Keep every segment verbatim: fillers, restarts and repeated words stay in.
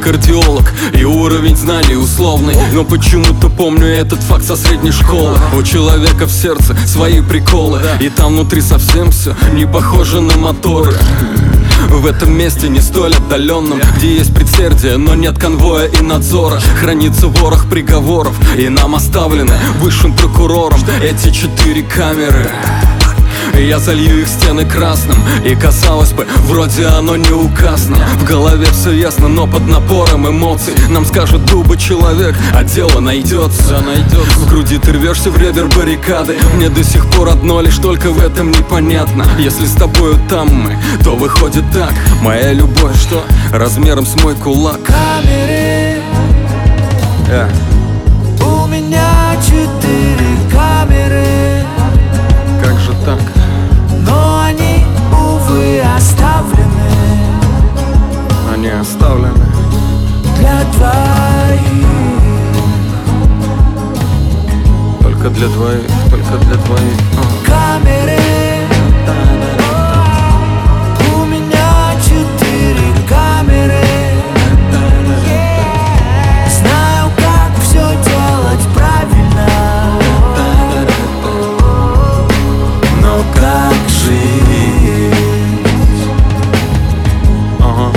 кардиолог и уровень знаний условный. Но почему-то помню этот факт со средней школы. У человека в сердце свои приколы, и там внутри совсем все не похоже на моторы. В этом месте не столь отдаленном, где есть предсердие, но нет конвоя и надзора. Хранится ворох приговоров, и нам оставлены высшим прокурором эти четыре камеры. Я залью их стены красным, и казалось бы, вроде оно не указано. В голове все ясно, но под напором эмоций нам скажут дубы человек, а дело найдется, найдется. В груди ты рвешься в ревер баррикады. Мне до сих пор одно лишь только в этом непонятно. Если с тобою там мы, то выходит так. Моя любовь, что размером с мой кулак. Камеры, yeah. У меня четыре камеры. Как же так? Но они, увы, оставлены. Они оставлены Для двоих. Только для двоих, только для двоих. а. Камеры, у меня четыре камеры. Знаю, как все делать правильно. Но как жить? Ага.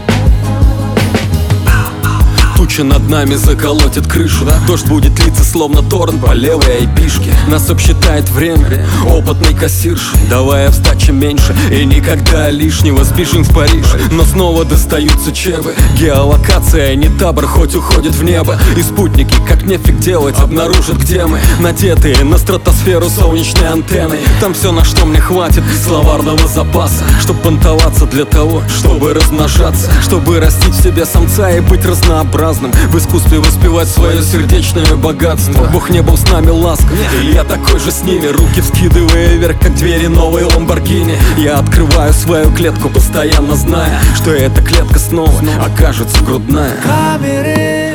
Туча над нами заколотит крышу, да? Дождь будет литься, словно торрент по левой айпишке. Нас обсчитает время, опытный кассирш. Давая в сдаче меньше и никогда лишнего. Спешим в Париж, но снова достаются чевы. Геолокация, не табор, хоть уходит в небо. И спутники, как нефиг делать, обнаружат, где мы. Надетые на стратосферу солнечной антенной. Там все, на что мне хватит словарного запаса, чтоб понтоваться для того, чтобы размножаться, чтобы растить в себе самца и быть разнообразным. В искусстве воспевать свое сердечное богатство. Бог не был с нами ласков, и я такой же с ними. Руки вскидывая вверх, как двери новой Ламборгини. Я открываю свою клетку, постоянно зная, что эта клетка снова окажется грудная. Камеры,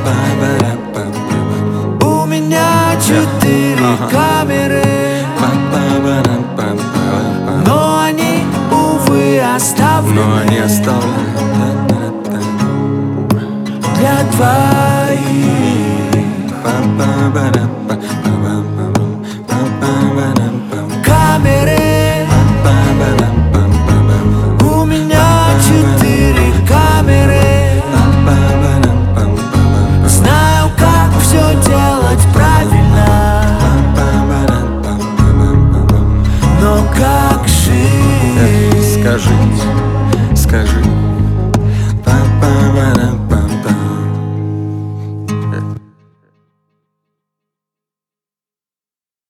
у меня четыре камеры. Но они, увы, оставлены. Но они оставлены Для двоих. Камеры, у меня четыре камеры. Знаю, как все делать правильно. Но как жить? Скажи, скажи.